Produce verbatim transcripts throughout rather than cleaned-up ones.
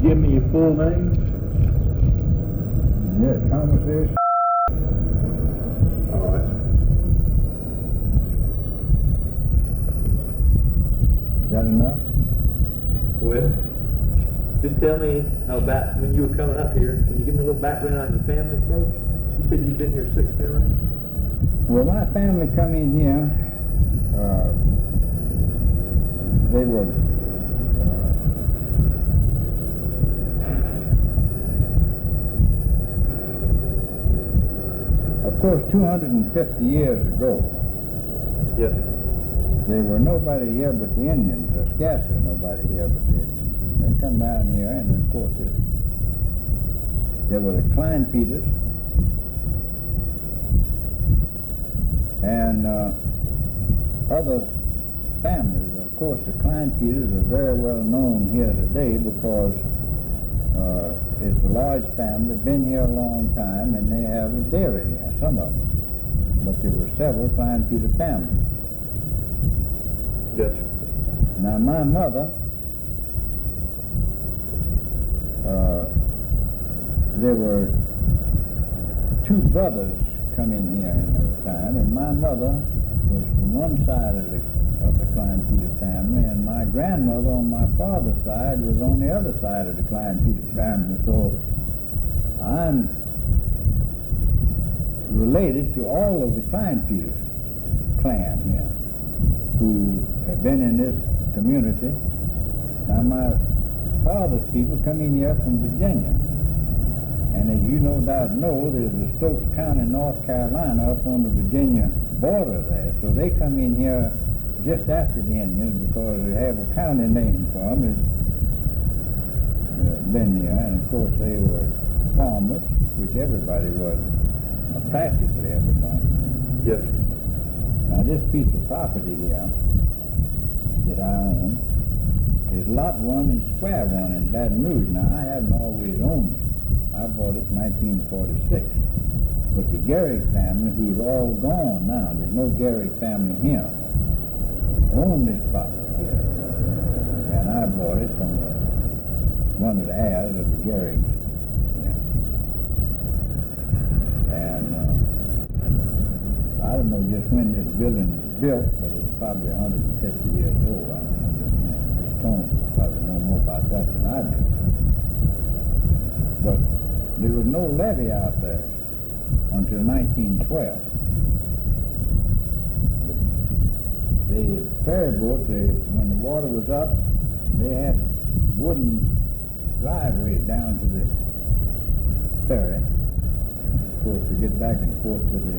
give me your full name? Yes, Thomas S. All right. Is that enough? Well, just tell me about when you were coming up here. Can you give me a little background on your family first? You said you've been here six generations. Well, my family come in here, uh, they were, uh, of course, two hundred fifty years ago, Yes. there were nobody here but the Indians, or scarcely nobody here but the Indians. They come down here, and of course, this, there were the Klein Peters, and uh, other families. Of course, the Klein Peters are very well known here today because uh, it's a large family, been here a long time, and they have a dairy here, some of them. But there were several Klein Peter families. Yes, sir. Now, my mother, uh, there were two brothers come in here in those time, and my mother was from one side of the of the Klein Peter family, and my grandmother on my father's side was on the other side of the Klein Peter family. So I'm related to all of the Klein Peter clan here who have been in this community. Now, my father's people come in here from Virginia. And as you no doubt know, there's the Stokes County, North Carolina, up on the Virginia border there. So they come in here just after the Indians because they have a county name for them. It's uh, been here. And of course they were farmers, which everybody was, uh, practically everybody. Yes. Now this piece of property here that I own is Lot one and Square one in Baton Rouge. Now I haven't always owned it. I bought it in nineteen forty-six. But the Garrick family, who's all gone now, there's no Garrick family here, owned this property here. And I bought it from the, one of the heirs of the Garricks. Yeah. And uh, I don't know just when this building was built, but it's probably one hundred fifty years old. I don't know. Miss Tone probably know more about that than I do. But there was no levee out there until nineteen twelve. The ferry boat, the, when the water was up, they had wooden driveways down to the ferry, of course, to get back and forth to the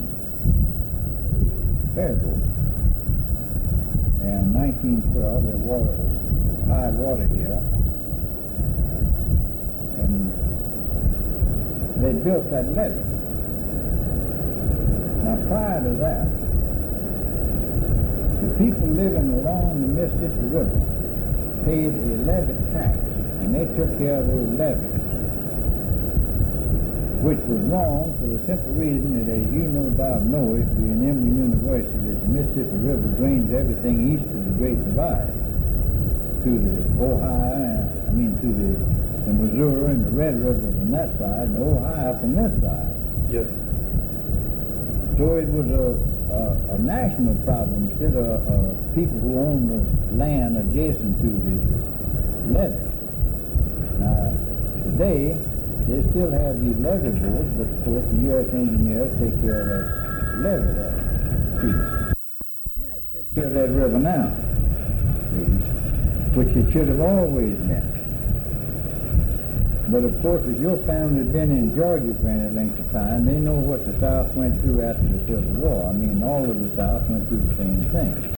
ferry boat. And in nineteen twelve, there was high water here, and they built that levee. Now, prior to that, the people living along the Mississippi River paid a levee tax, and they took care of those levees, which was wrong for the simple reason that, as you no doubt know, if you're in Emory University, that the Mississippi River drains everything east of the Great Divide to the Ohio, and, I mean to the, the Missouri and the Red River from that side, and the Ohio from this side. Yes. So it was a, a, a national problem instead of uh, people who owned the land adjacent to the levee. Now, today, they still have these levee boards, but of course the U S engineers take care of that levee there. Yes, take care of that river now, see, which it should have always been. But of course, if your family had been in Georgia for any length of time, they know what the South went through after the Civil War. I mean, all of the South went through the same thing.